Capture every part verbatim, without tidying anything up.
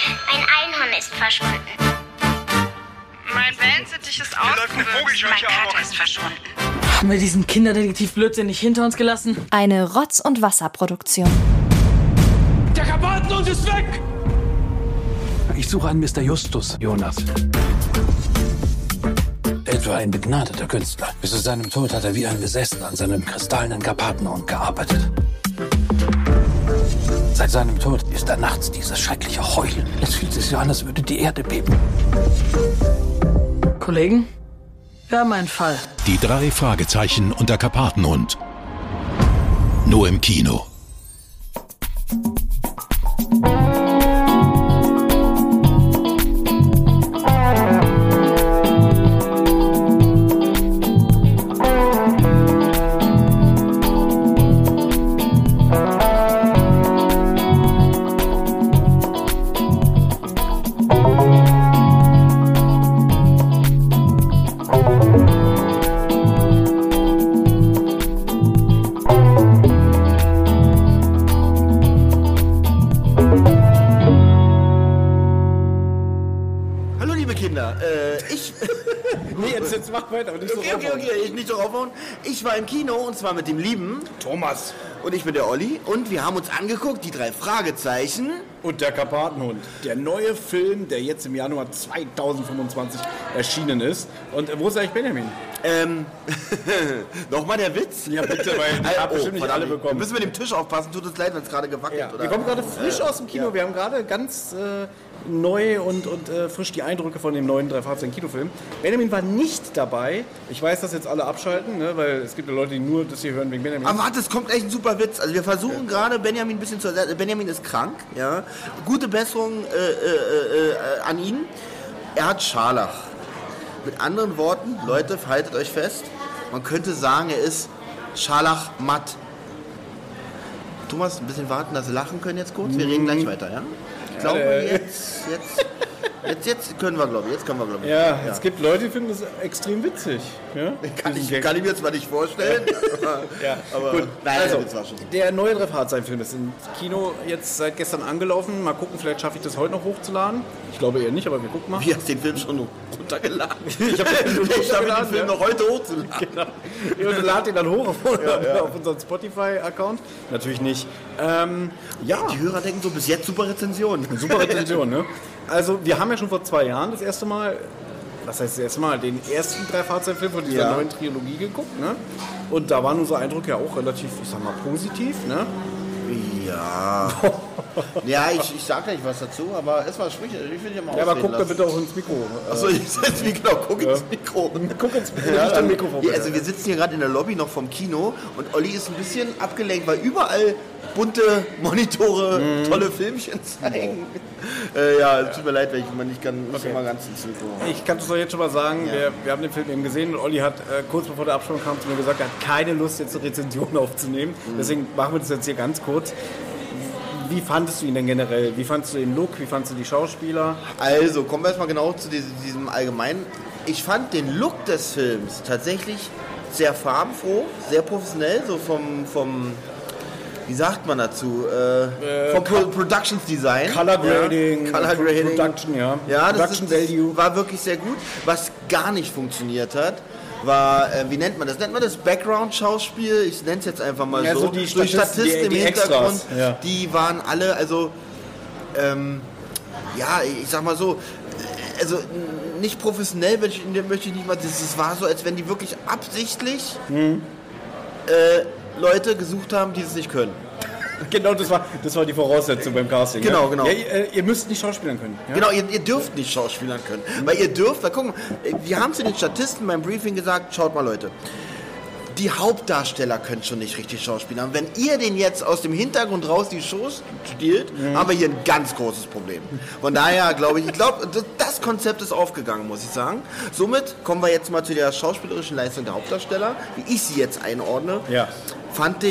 Ein Einhorn ist verschwunden. Mein Wellensittich ist ausgebüxt. Mein Kater ist verschwunden. Haben wir diesen Kinderdetektiv-Blödsinn nicht hinter uns gelassen? Eine Rotz- und Wasserproduktion. Der Karpatenhund ist weg! Ich suche einen Mister Justus, Jonas. Etwa ein begnadeter Künstler. Bis zu seinem Tod hat er wie ein Besessener an seinem kristallenen Karpatenhund gearbeitet. Seit seinem Tod ist er nachts dieses schreckliche Heulen. Es fühlt sich so an, als würde die Erde beben. Kollegen, wir haben einen Fall. Die drei Fragezeichen und der Karpatenhund. Nur im Kino. Mach weiter, aber nicht so okay, okay, okay, ich nicht so raufhauen. Ich war im Kino und zwar mit dem lieben Thomas. Und ich bin der Olli. Und wir haben uns angeguckt, die drei Fragezeichen. Und der Karpatenhund. Der neue Film, der jetzt im Januar zweitausendfünfundzwanzig erschienen ist. Und wo ist eigentlich Benjamin? Ähm, nochmal der Witz? Ja, bitte, weil ich habe oh, bestimmt nicht alle bekommen. Wir müssen mit dem Tisch aufpassen, tut uns leid, wenn es gerade gewackelt ja, oder? Wir kommen gerade frisch äh, aus dem Kino. Ja. Wir haben gerade ganz äh, neu und, und äh, frisch die Eindrücke von dem neuen drei Fragezeichen Kinofilm. Benjamin war nicht dabei. Ich weiß, dass jetzt alle abschalten, ne, weil es gibt ja Leute, die nur das hier hören wegen Benjamin. Aber warte, es kommt echt ein super Witz. Also wir versuchen ja. gerade Benjamin ein bisschen zu ersetzen. Benjamin ist krank, ja. Gute Besserung äh, äh, äh, an ihn. Er hat Scharlach. Mit anderen Worten, Leute, haltet euch fest. Man könnte sagen, er ist Scharlach matt. Thomas, ein bisschen warten, dass Sie lachen können jetzt kurz. Wir reden gleich weiter, ja? Ich glaube, jetzt, jetzt, jetzt, jetzt können wir, glaube ich. Jetzt können wir, glaube ich. Ja, ja, es gibt Leute, die finden das extrem witzig. Ja? Kann, ich, kann ich mir zwar nicht vorstellen. ja, aber gut. Nein, also, der, war schon. der neue drei Fragezeichen-Film ist im Kino jetzt seit gestern angelaufen. Mal gucken, vielleicht schaffe ich das heute noch hochzuladen. Ich glaube eher nicht, aber wir gucken mal. Wie hast du den Film schon runtergeladen? ich habe den, ich hab den Film ja. noch heute hochzuladen. Genau. Ich lade den dann hoch auf, ja, ja. auf unseren Spotify-Account. Natürlich nicht. Ähm, ja. Die Hörer denken so, bis jetzt super Rezension. Super Rezension, ne? Also, wir haben ja schon vor zwei Jahren das erste Mal, was heißt das erste Mal, den ersten drei Fragezeichen-Film von dieser ja. neuen Trilogie geguckt, ne? Und da war unser Eindruck ja auch relativ, ich sag mal, positiv, ne? Ja. ja, ich, ich sag gleich was dazu, aber erstmal sprich, ich will ja mal Ja, aber guck da bitte auch ins Mikro. Achso, ich ins Mikro, guck ja. ins Mikro. Guck ins Mikro, ja, nicht im Mikrofon. Ja, also wir sitzen hier gerade in der Lobby noch vom Kino und Olli ist ein bisschen abgelenkt, weil überall bunte Monitore, mm. tolle Filmchen zeigen. Oh. Äh, ja, tut mir leid, weil ich mal nicht kann, muss okay. mal ganz ins Mikro. Ich kann es doch jetzt schon mal sagen, ja. wir, wir haben den Film eben gesehen und Olli hat äh, kurz bevor der Abspann kam zu mir gesagt, er hat keine Lust, jetzt eine Rezension aufzunehmen. Mm. Deswegen machen wir das jetzt hier ganz kurz. Wie fandest du ihn denn generell? Wie fandest du den Look? Wie fandest du die Schauspieler? Also, kommen wir erstmal genau zu diesem, diesem Allgemeinen. Ich fand den Look des Films tatsächlich sehr farbenfroh, sehr professionell, so vom, vom wie sagt man dazu? Äh, vom Pro- Productions Design. Color Grading. Ja, Color Grading. Production, ja. Ja, das, Production ist, das Value. war wirklich sehr gut. Was gar nicht funktioniert hat, war, äh, wie nennt man das? Nennt man das Background-Schauspiel? Ich nenne es jetzt einfach mal ja, so. so die Statisten, Statisten die, im die Hintergrund, ja. die waren alle, also, ähm, ja, ich sag mal so, also nicht professionell möchte ich, möchte ich nicht mal, das war so, als wenn die wirklich absichtlich hm. äh, Leute gesucht haben, die es nicht können. Genau, das war, das war die Voraussetzung beim Casting. Genau, ja? genau. Ja, ihr, ihr müsst nicht schauspielern können. Ja? Genau, ihr, ihr dürft nicht schauspielern können. Mhm. Weil ihr dürft, weil gucken, wir haben zu den Statisten beim Briefing gesagt, schaut mal Leute, die Hauptdarsteller können schon nicht richtig schauspielern. Wenn ihr den jetzt aus dem Hintergrund raus die Show spielt, mhm. haben wir hier ein ganz großes Problem. Von daher glaube ich, ich glaube, das Konzept ist aufgegangen, muss ich sagen. Somit kommen wir jetzt mal zu der schauspielerischen Leistung der Hauptdarsteller, wie ich sie jetzt einordne. Ja. Fand ich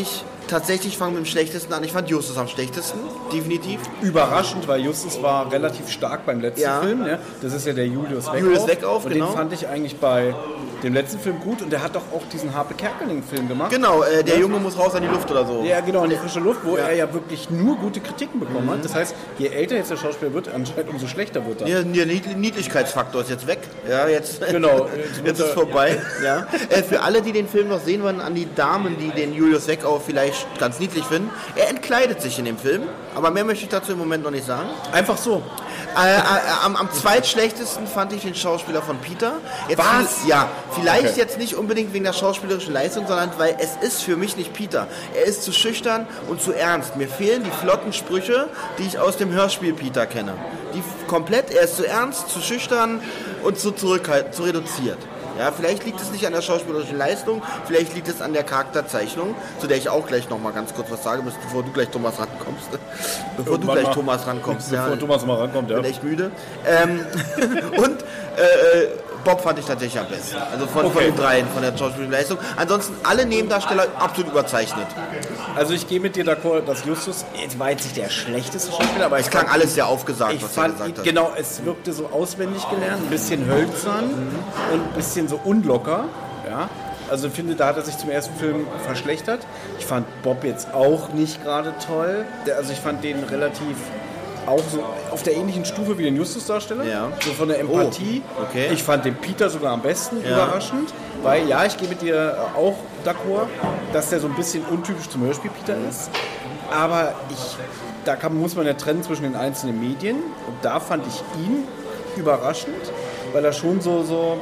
tatsächlich fangen wir mit dem Schlechtesten an. Ich fand Justus am schlechtesten, definitiv. Überraschend, weil Justus war relativ stark beim letzten Ja. Film. Ja? Das ist ja der Julius Weckauf. Julius Weckauf, und genau. den fand ich eigentlich bei dem letzten Film gut. Und der hat doch auch diesen Harpe Kerkeling-Film gemacht. Genau, äh, der Ja. Junge muss raus an die Luft oder so. Ja, genau, in die frische Luft, wo Ja. er ja wirklich nur gute Kritiken bekommen Mhm. hat. Das heißt, je älter jetzt der Schauspieler wird, anscheinend umso schlechter wird er. Ja, der Nied- Niedlichkeitsfaktor ist jetzt weg. Ja, jetzt, Genau. jetzt ist vorbei. Ja. Äh, für alle, die den Film noch sehen wollen, an die Damen, die den Julius Weckauf vielleicht ganz niedlich finden. Er entkleidet sich in dem Film, aber mehr möchte ich dazu im Moment noch nicht sagen. Einfach so. Äh, äh, am, am zweitschlechtesten fand ich den Schauspieler von Peter. Jetzt Was? viel- Ja, vielleicht Okay. jetzt nicht unbedingt wegen der schauspielerischen Leistung, sondern weil es ist für mich nicht Peter. Er ist zu schüchtern und zu ernst. Mir fehlen die flotten Sprüche, die ich aus dem Hörspiel Peter kenne. Die f- komplett, er ist zu ernst, zu schüchtern und zu zurückhaltend, zu reduziert. Ja, vielleicht liegt es nicht an der schauspielerischen Leistung, vielleicht liegt es an der Charakterzeichnung, zu der ich auch gleich noch mal ganz kurz was sagen muss, bevor du gleich Thomas rankommst. Bevor du Irgendwann gleich mal. Thomas rankommst. Bevor ja. Thomas mal rankommt, ja. Bin echt müde. Ähm, und äh, Bob fand ich tatsächlich am besten. Also von, von Okay. den dreien, von der schauspielerischen Leistung. Ansonsten alle Nebendarsteller absolut überzeichnet. Also ich gehe mit dir d'accord, dass Justus, jetzt war jetzt nicht der schlechteste Schauspieler, aber Es klang alles sehr aufgesagt, Ich was er fand, gesagt hat. genau, es wirkte so auswendig gelernt, ein bisschen hölzern und ein bisschen so unlocker. Ja? Also ich finde, da hat er sich zum ersten Film verschlechtert. Ich fand Bob jetzt auch nicht gerade toll. Der, also ich fand den relativ auch so auf der ähnlichen Stufe wie den Justus-Darsteller. Ja. So von der Empathie. Oh, okay. Ich fand den Peter sogar am besten, Ja. überraschend. Weil ja, ich gehe mit dir auch d'accord, dass der so ein bisschen untypisch zum Hörspiel Peter ist. Aber ich, da kann, muss man ja trennen zwischen den einzelnen Medien. Und da fand ich ihn überraschend, weil er schon so, so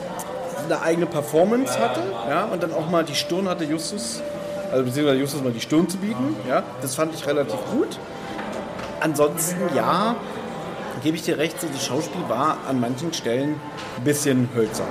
eine eigene Performance hatte. Ja, und dann auch mal die Stirn hatte, Justus, also beziehungsweise Justus mal die Stirn zu bieten. Ja, das fand ich relativ gut. Ansonsten, ja, gebe ich dir recht, so das Schauspiel war an manchen Stellen ein bisschen hölzern.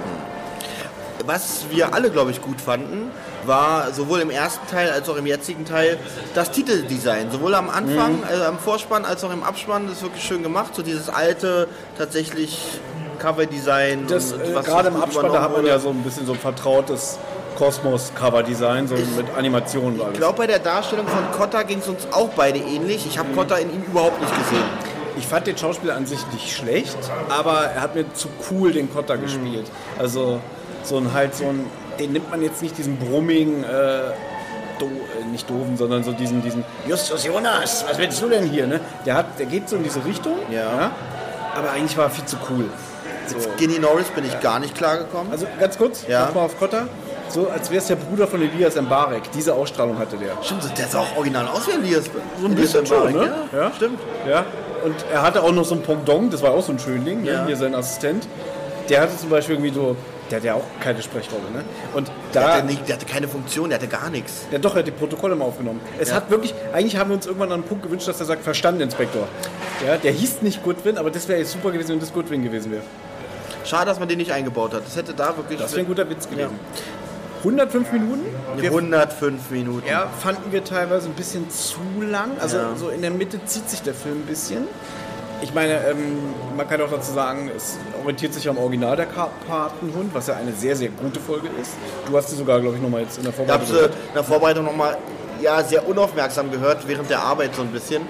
Was wir alle, glaube ich, gut fanden, war sowohl im ersten Teil als auch im jetzigen Teil das Titeldesign. Sowohl am Anfang, Mhm. also am Vorspann, als auch im Abspann. Das ist wirklich schön gemacht. So dieses alte, tatsächlich Coverdesign. Das, und äh, was gerade im gut Abspann, da übernommen hat man wurde. ja so ein bisschen so ein vertrautes Kosmos-Cover-Design, so mit Animationen und alles. Ich glaube, bei der Darstellung von Cotta ging es uns auch beide ähnlich. Ich habe Cotta in ihm überhaupt nicht gesehen. Ich fand den Schauspieler an sich nicht schlecht, aber er hat mir zu cool den Cotta gespielt. Also so ein halt so ein, den nimmt man jetzt nicht diesen brummigen, äh, do, äh, nicht doofen, sondern so diesen, diesen Justus Jonas, was willst du denn hier? Ne? Der, hat, der geht so in diese Richtung, Ja. aber eigentlich war er viel zu cool. So. Skinny Norris bin ich gar nicht klargekommen. Also ganz kurz, Ja. nochmal auf Cotta. So als wäre es der Bruder von Elias Mbarek. Diese Ausstrahlung hatte der. Stimmt, der sah auch original aus wie Elias. So ein bisschen schon, ne? Ja, Ja. stimmt. Ja. Und er hatte auch noch so einen Pendant, das war auch so ein Schönling, Ja. ne? Hier sein Assistent. Der hatte zum Beispiel irgendwie so, der hatte ja auch keine Sprechrolle, ne? Und Der da, hatte, nicht, der hatte keine Funktion, der hatte gar nichts. ja doch, er hat die Protokolle mal aufgenommen. Es Ja. hat wirklich, eigentlich haben wir uns irgendwann an einen Punkt gewünscht, dass er sagt, verstanden, Inspektor. Ja, der hieß nicht Goodwin, aber das wäre jetzt super gewesen, wenn das Goodwin gewesen wäre. Schade, dass man den nicht eingebaut hat. Das hätte da wirklich... Das wäre ein guter Witz gewesen. hundertfünf Minuten. Wir, hundertfünf Minuten. ja, fanden wir teilweise ein bisschen zu lang. Also Ja. so in der Mitte zieht sich der Film ein bisschen. Ich meine, ähm, man kann auch dazu sagen, es orientiert sich am Original der Karpatenhund, was ja eine sehr, sehr gute Folge ist. Du hast sie sogar, glaube ich, nochmal jetzt in der Ich habe Vorbereitung sie gehört. in der Vorbereitung nochmal ja, sehr unaufmerksam gehört, während der Arbeit so ein bisschen.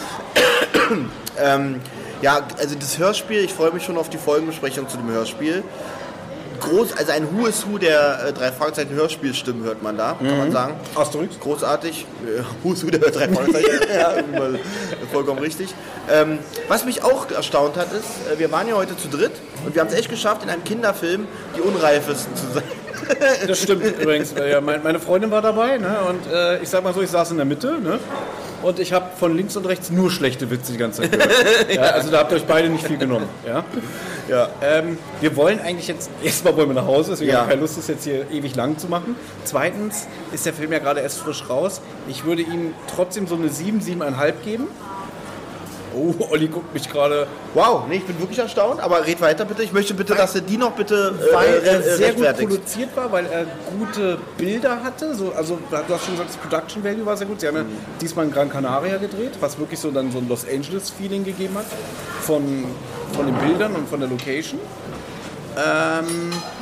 ähm, ja, also das Hörspiel, ich freue mich schon auf die Folgenbesprechung zu dem Hörspiel. Groß, also ein Who is Who der äh, drei Fragezeichen Hörspielstimmen hört man da, kann man sagen. Asterix. Großartig. Äh, Who is Who der drei Fragezeichen. Ja, immer vollkommen richtig. Ähm, was mich auch erstaunt hat, ist, äh, wir waren ja heute zu dritt und wir haben es echt geschafft, in einem Kinderfilm die Unreifesten zu sein. Das stimmt übrigens. Weil ja, mein, meine Freundin war dabei, ne? Und äh, ich sag mal so, ich saß in der Mitte, ne? Und ich habe von links und rechts nur schlechte Witze die ganze Zeit gehört. Ja, also da habt ihr euch beide nicht viel genommen. Ja? Ja. Ähm, wir wollen eigentlich jetzt, erstmal wollen wir nach Hause, deswegen Ja. haben wir keine Lust, das jetzt hier ewig lang zu machen. Zweitens ist der Film ja gerade erst frisch raus. Ich würde ihm trotzdem so eine sieben, sieben Komma fünf geben. Oh, Olli guckt mich gerade. Wow, nee, ich bin wirklich erstaunt, aber red weiter bitte. Ich möchte bitte, dass du die noch bitte äh, Weil äh, er sehr gut rechtfertigst. produziert war, weil er gute Bilder hatte. So, also du hast schon gesagt, das Production Value war sehr gut. Sie haben ja diesmal in Gran Canaria gedreht, was wirklich so dann so ein Los Angeles Feeling gegeben hat von, von den Bildern und von der Location. Ähm,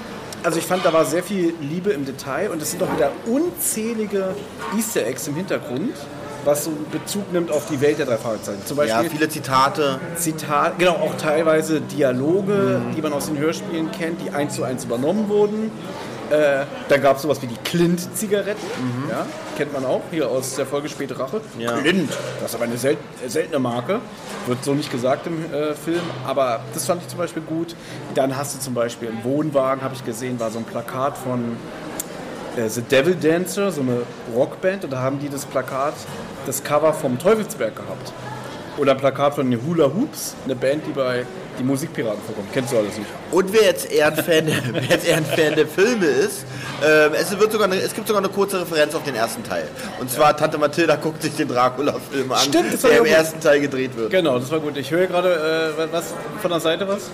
Also ich fand, da war sehr viel Liebe im Detail und es sind auch wieder unzählige Easter Eggs im Hintergrund, was so Bezug nimmt auf die Welt der drei Fragezeichen. Zum Beispiel ja, viele Zitate. Zitat, genau, auch teilweise Dialoge, mhm. die man aus den Hörspielen kennt, die eins zu eins übernommen wurden. Äh, dann gab es sowas wie die Clint-Zigaretten, mhm. ja, kennt man auch, hier aus der Folge Späte Rache. Ja. Clint, das ist aber eine sel- seltene Marke, wird so nicht gesagt im äh, Film, aber das fand ich zum Beispiel gut. Dann hast du zum Beispiel im Wohnwagen, habe ich gesehen, war so ein Plakat von äh, The Devil Dancer, so eine Rockband, und da haben die das Plakat, das Cover vom Teufelsberg gehabt. Oder ein Plakat von den Hula Hoops, eine Band, die bei die Musikpiraten vorkommt. Kennst du alles nicht? Und wer jetzt eher ein Fan, wer jetzt eher ein Fan der Filme ist, äh, es, wird sogar eine, es gibt sogar eine kurze Referenz auf den ersten Teil. Und zwar ja. Tante Mathilda guckt sich den Dracula-Film an, Stimmt, das der im gut. ersten Teil gedreht wird. Genau, das war gut. Ich höre gerade, äh, was von der Seite was?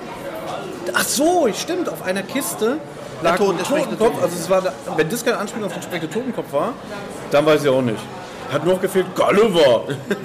Ach so, stimmt, auf einer Kiste lag der Tod, ein Totenkopf. Also es war, wenn das keine Anspielung auf den sprechenden Totenkopf war, dann weiß ich auch nicht. Hat noch gefehlt Gulliver.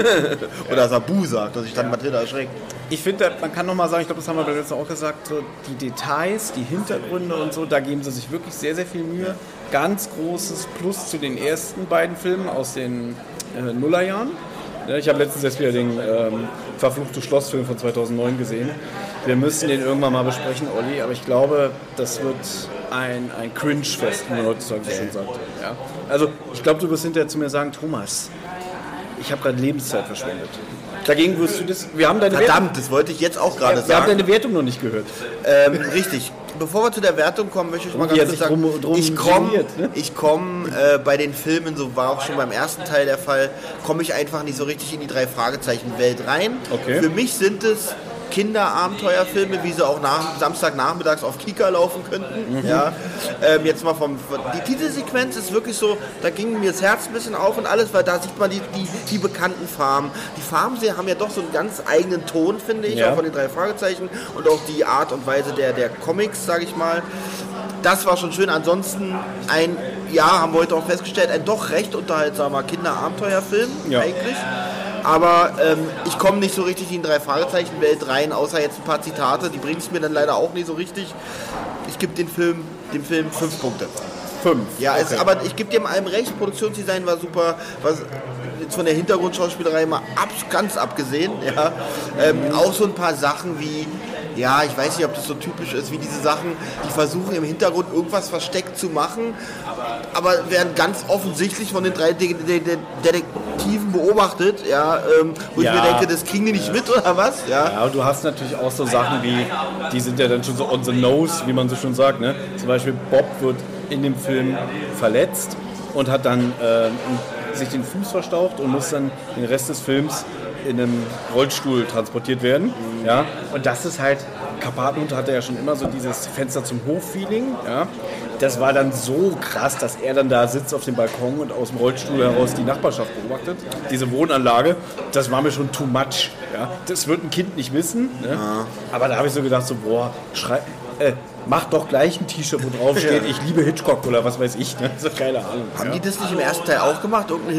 Oder Sabu sagt, dass sich dann ja. Mathilda erschreckt. Ich finde, man kann nochmal sagen, ich glaube, das haben wir beim letzten auch gesagt, so die Details, die Hintergründe und so, da geben sie sich wirklich sehr, sehr viel Mühe. Ganz großes Plus zu den ersten beiden Filmen aus den äh, Nullerjahren. Ja, ich habe letztens erst wieder den ähm, Verfluchte Schloss-Film von zweitausendneun gesehen. Wir müssen den irgendwann mal besprechen, Olli, aber ich glaube, das wird ein, ein Cringe-Fest, wie man heutzutage so schön sagt. Ja? Also, ich glaube, du wirst hinterher zu mir sagen, Thomas, ich habe gerade Lebenszeit verschwendet. Dagegen wirst du das... Wir haben deine Verdammt, Wertung, das wollte ich jetzt auch gerade wir sagen. Wir haben deine Wertung noch nicht gehört. Ähm, richtig. Bevor wir zu der Wertung kommen, möchte ich mal ganz kurz sagen, drum, drum ich komme ne? komm, äh, bei den Filmen, so war auch schon beim ersten Teil der Fall, komme ich einfach nicht so richtig in die drei Fragezeichen-Welt rein. Okay. Für mich sind es Kinderabenteuerfilme, wie sie auch nach, Samstagnachmittags auf Kika laufen könnten. Mhm. Ja. Ähm, jetzt mal vom, die Titelsequenz ist wirklich so, da ging mir das Herz ein bisschen auf und alles, weil da sieht man die, die, die bekannten Farben. Die Farben haben ja doch so einen ganz eigenen Ton, finde ich, ja. auch von den drei Fragezeichen und auch die Art und Weise der, der Comics, sage ich mal. Das war schon schön. Ansonsten ein, ja, haben wir heute auch festgestellt, ein doch recht unterhaltsamer Kinderabenteuerfilm ja. eigentlich. Aber ähm, ich komme nicht so richtig in die Drei-Fragezeichen-Welt rein, außer jetzt ein paar Zitate. Die bringen es mir dann leider auch nicht so richtig. Ich gebe den Film, dem Film fünf Punkte. Fünf? Ja, okay. es, aber ich gebe dem allem recht. Produktionsdesign war super. Was, jetzt von der Hintergrundschauspielerei mal ab, ganz abgesehen. Ja. Ähm, mhm. Auch so ein paar Sachen wie... Ja, ich weiß nicht, ob das so typisch ist, wie diese Sachen, die versuchen im Hintergrund irgendwas versteckt zu machen, aber werden ganz offensichtlich von den drei De- De- De- Detektiven beobachtet, ja, ähm, wo ja. ich mir denke, das kriegen die nicht mit oder was? Ja, ja, du hast natürlich auch so Sachen wie, die sind ja dann schon so on the nose, wie man so schon sagt, ne? Zum Beispiel Bob wird in dem Film verletzt und hat dann äh, sich den Fuß verstaucht und muss dann den Rest des Films in einem Rollstuhl transportiert werden. Mhm. Ja? Und das ist halt, Karpatenhund hatte ja schon immer so dieses Fenster zum Hof-Feeling. Ja? Das war dann so krass, dass er dann da sitzt auf dem Balkon und aus dem Rollstuhl heraus die Nachbarschaft beobachtet. Diese Wohnanlage, das war mir schon too much. Ja? Das wird ein Kind nicht wissen. Ne? Ja. Aber da habe ich so gedacht, so, boah, schrei... Äh, mach doch gleich ein T-Shirt, wo drauf steht, ja. ich liebe Hitchcock oder was weiß ich. Ne? So, keine Ahnung. Haben ja. die das nicht im ersten Teil auch gemacht? Irgendeine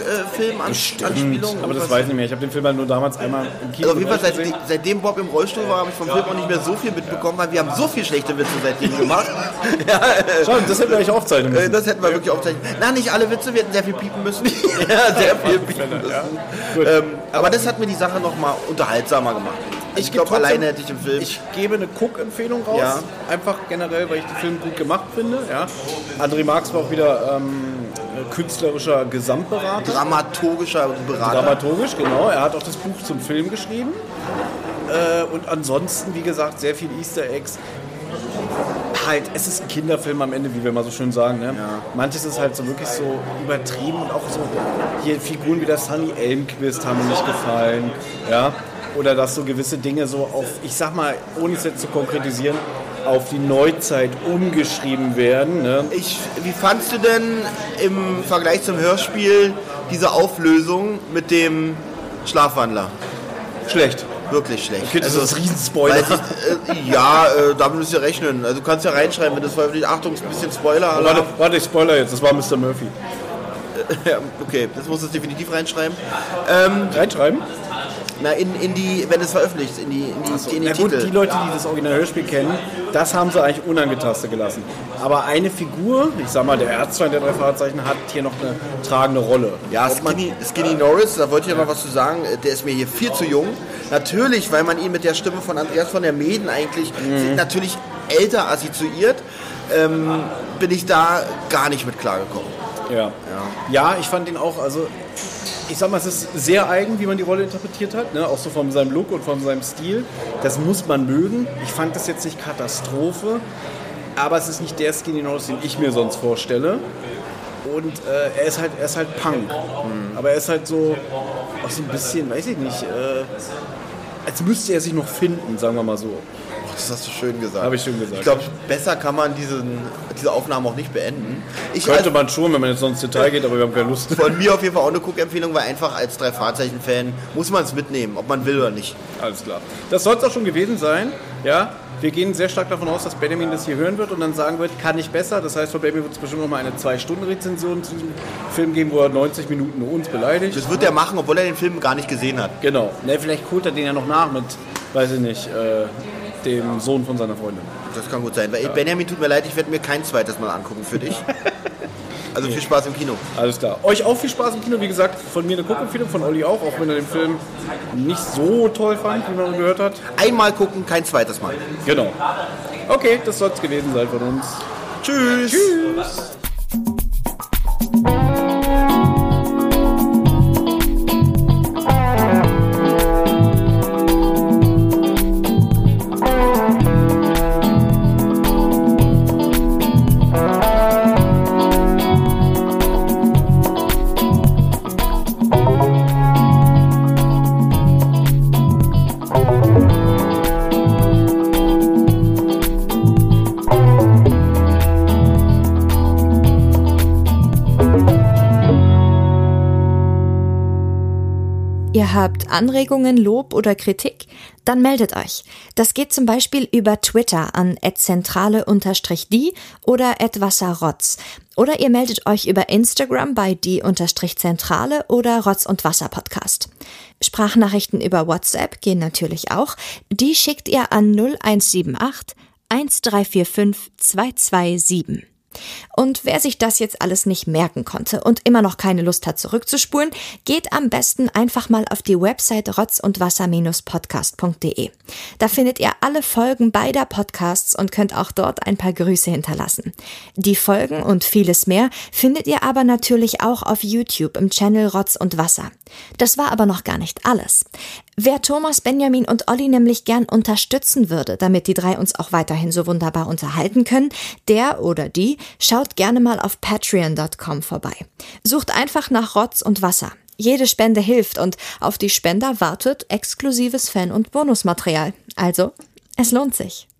Hitchcock-Film-Anspielung? Aber das weiß ich nicht mehr. Ich habe den Film halt nur damals einmal im Kino also auf jeden Fall, seit, seitdem Bob im Rollstuhl war, habe ich vom Film auch nicht mehr so viel mitbekommen, weil wir haben so viele schlechte Witze seitdem gemacht. ja, äh, Schau, das hätten wir eigentlich aufzeichnen müssen. Das hätten wir wirklich aufzeichnen müssen. Na, nicht alle Witze, wir hätten sehr viel piepen müssen. ja, sehr viel piepen müssen. Ja. Ähm, aber das hat mir die Sache nochmal unterhaltsamer gemacht. Ich, ich glaube, alleine hätte ich im Film... Ich gebe eine Guck-Empfehlung raus. Ja. Einfach generell, weil ich den Film gut gemacht finde. Ja. André Marx war auch wieder ähm, künstlerischer Gesamtberater. Dramaturgischer Berater. Dramaturgisch, genau. Er hat auch das Buch zum Film geschrieben. Äh, und ansonsten, wie gesagt, sehr viele Easter Eggs. Halt, es ist ein Kinderfilm am Ende, wie wir mal so schön sagen. Ne? Ja. Manches ist halt so wirklich so übertrieben und auch so... Hier Figuren wie der Sunny Elmquist haben mir nicht gefallen. Ja. Oder dass so gewisse Dinge so auf, ich sag mal, ohne es jetzt zu konkretisieren, auf die Neuzeit umgeschrieben werden. Ne? Ich, wie fandst du denn im Vergleich zum Hörspiel diese Auflösung mit dem Schlafwandler? Schlecht. Wirklich schlecht. Okay, das also, ist ein Riesenspoiler. Ich, äh, ja, äh, damit müsst ihr rechnen. Also du kannst ja reinschreiben, wenn das veröffentlicht. Achtung, ist ein bisschen Spoiler. Oh, warte, warte, ich spoiler jetzt. Das war Mister Murphy. Ja, okay, das muss es definitiv reinschreiben. Ähm, reinschreiben? Na, in, in die, wenn es veröffentlicht, in die, in die, so, in die na Titel. gut, die Leute, die das Original-Hörspiel kennen, das haben sie eigentlich unangetastet gelassen. Aber eine Figur, ich sag mal, der Erzfeind der drei Fragezeichen, hat hier noch eine tragende Rolle. Ja, Skinny, Skinny Norris, da wollte ich ja noch was zu sagen, der ist mir hier viel zu jung. Natürlich, weil man ihn mit der Stimme von Andreas von der Meeden eigentlich mhm. natürlich älter assoziiert, ähm, bin ich da gar nicht mit klargekommen. Ja. ja, ja, ich fand ihn auch, also ich sag mal, es ist sehr eigen, wie man die Rolle interpretiert hat, ne? Auch so von seinem Look und von seinem Stil. Das muss man mögen. Ich fand das jetzt nicht Katastrophe, aber es ist nicht der Skinny Norris, den ich mir sonst vorstelle. Und äh, er ist halt, er ist halt Punk. Mhm. Aber er ist halt so, auch so ein bisschen, weiß ich nicht, äh, als müsste er sich noch finden, sagen wir mal so. Das hast du schön gesagt. Habe ich schön gesagt. Ich glaube, besser kann man diesen, diese Aufnahme auch nicht beenden. Ich Könnte man schon, wenn man jetzt noch ins Detail geht, aber wir haben keine Lust. Von mir auf jeden Fall auch eine Guckempfehlung, weil einfach als Drei-Fragezeichen-Fan muss man es mitnehmen, ob man will oder nicht. Alles klar. Das soll es auch schon gewesen sein. Ja, wir gehen sehr stark davon aus, dass Benjamin das hier hören wird und dann sagen wird, kann ich besser. Das heißt, von Benjamin wird es bestimmt noch mal eine zwei-Stunden-Rezension zu diesem Film geben, wo er neunzig Minuten nur uns beleidigt. Das wird er machen, obwohl er den Film gar nicht gesehen hat. Genau. Ne, vielleicht holt er den ja noch nach mit, weiß ich nicht, äh, dem Sohn von seiner Freundin. Das kann gut sein. Weil ja. Benjamin, tut mir leid, ich werde mir kein zweites Mal angucken für dich. Also viel Spaß im Kino. Alles klar. Euch auch viel Spaß im Kino. Wie gesagt, von mir eine Guckempfehlung, von Olli auch, auch wenn er den Film nicht so toll fand, wie man gehört hat. Einmal gucken, kein zweites Mal. Genau. Okay, das soll es gewesen sein von uns. Tschüss. Tschüss. Ihr habt Anregungen, Lob oder Kritik? Dann meldet euch. Das geht zum Beispiel über Twitter an at zentrale unterstrich die oder at wasserrotz. Oder ihr meldet euch über Instagram bei die unterstrich zentrale oder Rotz und Wasser Podcast. Sprachnachrichten über WhatsApp gehen natürlich auch. Die schickt ihr an null eins sieben acht eins drei vier fünf zwei zwei sieben. Und wer sich das jetzt alles nicht merken konnte und immer noch keine Lust hat zurückzuspulen, geht am besten einfach mal auf die Website rotz und wasser podcast punkt de. Da findet ihr alle Folgen beider Podcasts und könnt auch dort ein paar Grüße hinterlassen. Die Folgen und vieles mehr findet ihr aber natürlich auch auf YouTube im Channel Rotz und Wasser. Das war aber noch gar nicht alles. Wer Thomas, Benjamin und Olli nämlich gern unterstützen würde, damit die drei uns auch weiterhin so wunderbar unterhalten können, der oder die schaut gerne mal auf patreon punkt com vorbei. Sucht einfach nach Rotz und Wasser. Jede Spende hilft und auf die Spender wartet exklusives Fan- und Bonusmaterial. Also, es lohnt sich.